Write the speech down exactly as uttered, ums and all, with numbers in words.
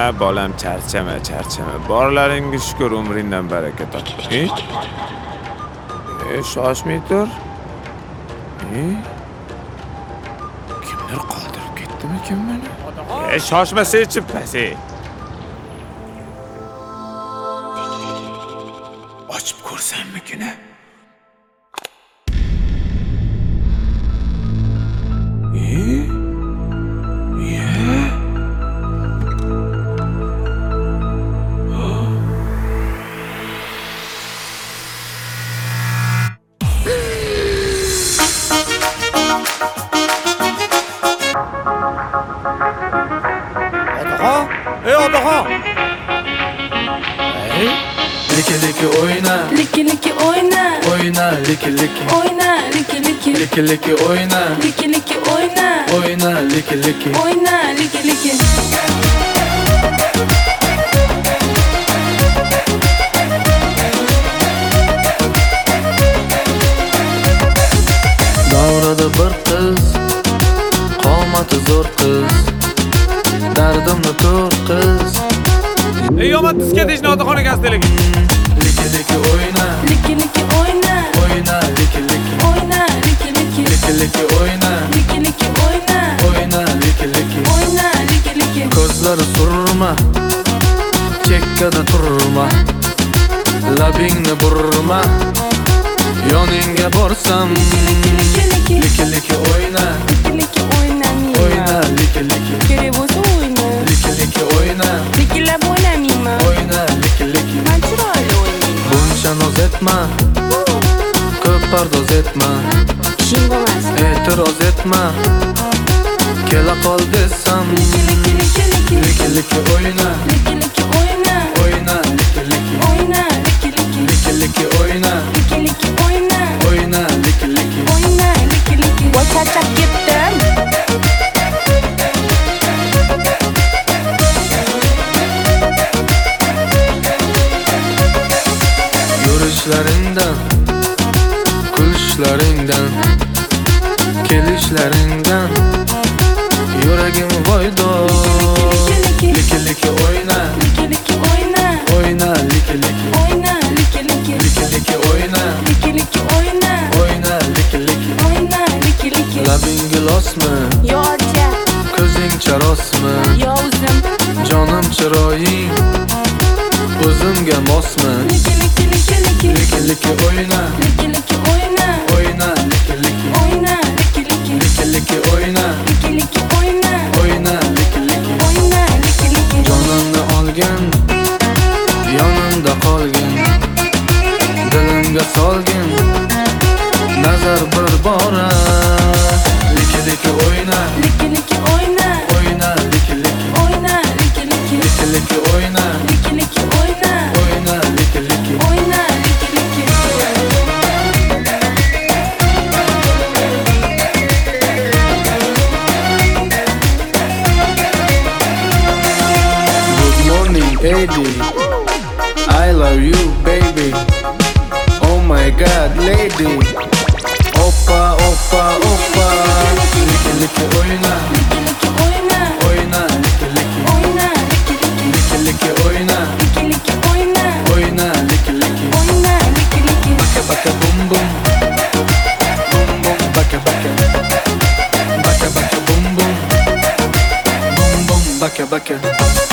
bolam, charchama, charchama. Borlaringiz shukr, umringdan baraka top. E? E, shoshmay tur. E? Kimdir qoldirib ketdimi kim meni? E, shoshmasangchi, pasi. Ochib ko'rsammi-kina? Ey otaxon! Ey, Liki liki oyna, Liki liki oyna, oyna liki liki, oyna liki liki, liki liki oyna, liki liki oyna, oyna liki liki. oyna liki liki. Davrada bir qiz, qomati zo'r qiz, dardimni ko'r qiz. ey yomon tizga teshni otaxonaga astalagan. Liki liki oyna, Liki liki oyna, oyna liki liki, oyna liki liki, liki liki oyna, liki liki oyna, oyna liki liki. oyna liki liki. Ko'zlari surma, chekkada turma, labingni burma, yoningga borsam. Liki liki, Liki liki oyna, liki liki oynamayman. oyna liki liki, Kerak bo'lsa o'yna. liki liki oyna, Likilab o'ynamayman. oyna liki liki. Men chiroyli o'ynayman. Buncha noz etma, ko'p pardoz etma, Ishing bo'lmas. e'tiroz etma, kela qol desam. Liki liki liki, Liki liki oyna, liki liki oyna, oyna liki liki, oyna liki liki, liki liki oyna, liki liki oyna, oyna liki liki. oyna liki liki. Voy charchab ketdim. Yurishlaringdan, kulishlaringdan, kelishlaringdan yuragim voydo. Liki liki oyna, Liki liki oyna, oyna liki liki, oyna liki liki, liki liki oyna, liki liki oyna, oyna liki liki. oyna liki liki. Labing gilosmi, Yo ocha, ko'zing charosmi, yo o'zim. jonim chiroying, o'zimga mosmi. Liki liki liki liki, Liki liki oyna, liki liki oyna, oyna liki liki, oyna liki liki, liki liki oyna, liki liki oyna, oyna liki liki. oyna liki liki. Jonimni olgan, yonimda qolgin, dilimga solgin, nazar bir bora. Liki liki oyna, Liki liki oyna, oyna liki liki, oyna liki liki, liki liki oyna, liki liki oyna, oyna liki liki. oyna liki liki. Good morning, Eddie. I love you, baby. Oh my God, lady. Oppa, oppa, oppa. Liki liki oyna, Liki liki oyna, oyna liki liki, oyna liki liki, liki liki oyna, liki liki oyna, oyna liki liki. oyna liki liki. Baka baka bum bum, bum bum baka baka, baka baka bum bum, bum bum baka baka.